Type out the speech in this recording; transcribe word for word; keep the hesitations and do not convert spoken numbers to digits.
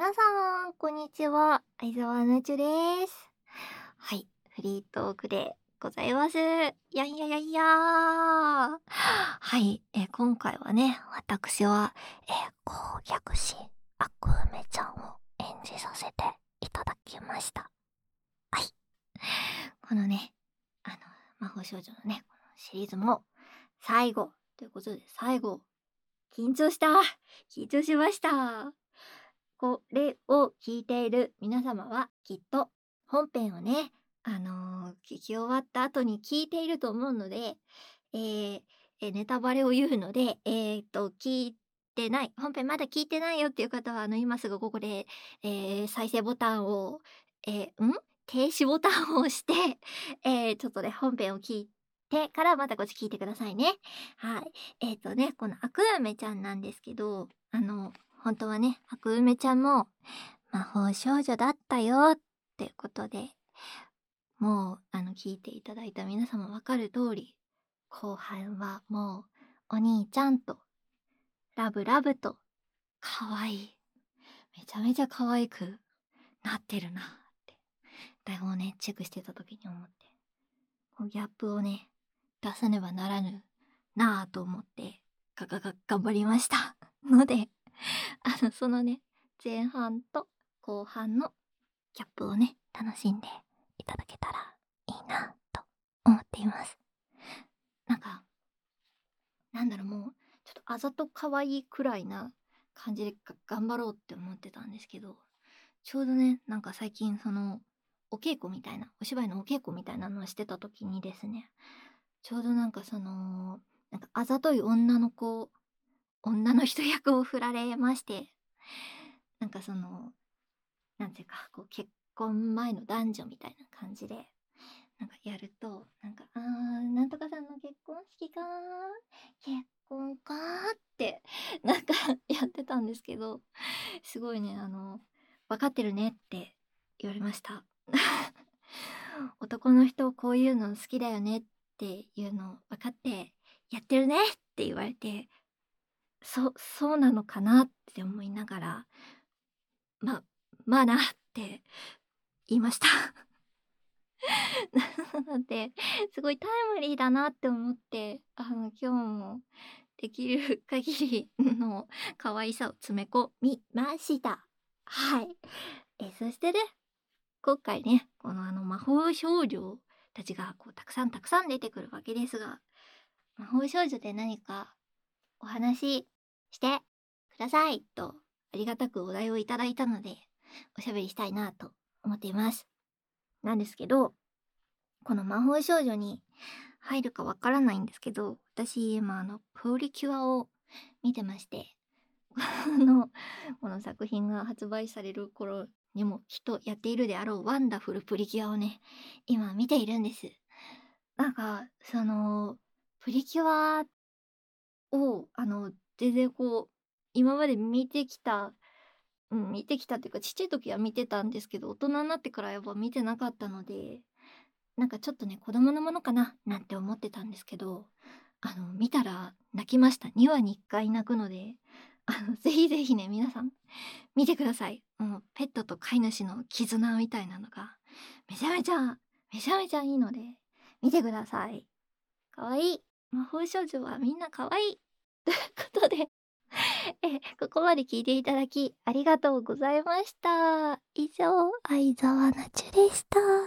皆さん、こんにちは。相沢なちゅです。はい、フリートークでございます。やんややんやー。はい、えー今回はね、私は、えー攻略し、悪梅ちゃんを演じさせていただきました。はい。このね、あの、魔法少女のね、このシリーズも最後ということで、最後、緊張した。緊張しました。これを聞いている皆様はきっと本編をね、あのー聞き終わった後に聞いていると思うので、えーえーネタバレを言うので、えーっと、聞いてない、本編まだ聞いてないよっていう方は、あの、今すぐここで、えー再生ボタンを、えーん停止ボタンを押して、えーちょっとね、本編を聞いてからまたこっち聞いてくださいね。はい。えーっとね、この悪梅ちゃんなんですけど、あの、本当はね、悪梅ちゃんも魔法少女だったよってことで、もう、あの、聞いていただいた皆様わかる通り、後半はもう、お兄ちゃんと、ラブラブと、可愛い。めちゃめちゃ可愛くなってるなって、台本をね、チェックしてた時に思って、こうギャップをね、出さねばならぬなぁと思って、ががが、頑張りました。ので、あの、そのね、前半と後半のギャップをね、楽しんでいただけたらいいなと思っています。なんか、なんだろう、もう、ちょっとあざと可愛いくらいな感じでが頑張ろうって思ってたんですけど、ちょうどね、なんか最近その、お稽古みたいな、お芝居のお稽古みたいなのをしてた時にですね、ちょうどなんかその、なんかあざとい女の子、女の人役を振られまして、なんかその、なんていうか、こう結婚前の男女みたいな感じで、なんかやると、なんか、あー、なんとかさんの結婚式かー、結婚かーって、なんかやってたんですけど、すごいね、あの、分かってるねって言われました。男の人こういうの好きだよねっていうの分かってやってるねって言われて、そ、そうなのかなって思いながら、ま、まあなって言いました。なので、すごいタイムリーだなって思って、あの、今日もできる限りの可愛さを詰め込みました。はい。え、そしてね、今回ね、このあの魔法少女たちがこうたくさんたくさん出てくるわけですが、魔法少女で何かお話ししてくださいとありがたくお題をいただいたので、おしゃべりしたいなと思っています。なんですけど、この魔法少女に入るかわからないんですけど、私今あのプリキュアを見てまして、あのこの作品が発売される頃にもきっとやっているであろうワンダフルプリキュアをね、今見ているんです。なんかそのプリキュアをあの全然こう今まで見てきた、うん、見てきたっていうかちっちゃい時は見てたんですけど、大人になってからやっぱ見てなかったので、なんかちょっとね、子供のものかななんて思ってたんですけど、あの、見たら泣きました。にわにいっかい泣くので、あの、ぜひぜひね、皆さん、見てください。もう、ペットと飼い主の絆みたいなのが、めちゃめちゃ、めちゃめちゃいいので、見てください。かわいい。魔法少女はみんなかわいい。ということで、え、ここまで聞いていただき、ありがとうございました。以上、相沢なちゅでした。